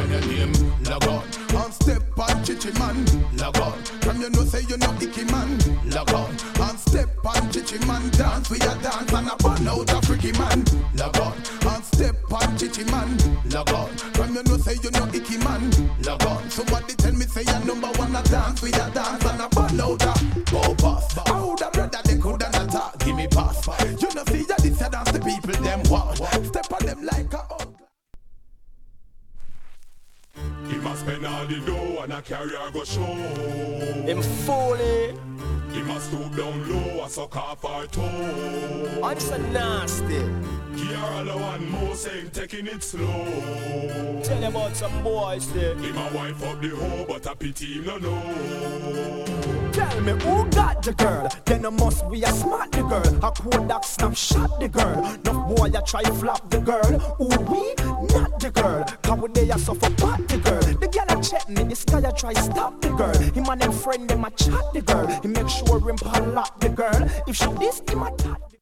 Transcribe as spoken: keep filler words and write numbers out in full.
on your name, log on. And step on chichi man, log on. From you know say you know icky man, log on. And step on chichi man, dance with your dance and a burn out a freaky man, log on. And step on chichi man, log on. From you know say you know icky man, log on. Somebody tell me say you number one a dance with your dance and a burn out a oh pass. How the brother they coulda not talk, give me pass. You know see ya this a dance the people them want. Step on them like a oh. He must spend all the dough and a carrier go show. Him fully. He must stoop down low and suck off our toe. I'm so nasty. Kiara one more saying taking it slow. Tell them about some boys there. He my wife up the hoe but a pity him no know. Tell me who got the girl? Then I must be a smart the girl. A Kodak snapshot the girl. No boy I try flop the girl. Who we? Not the girl. Cause we they a suffer part the girl. The girl a check me. This guy a try stop the girl. Him and them friend them a chat the girl. He make sure him lock the girl. If she this him a tat.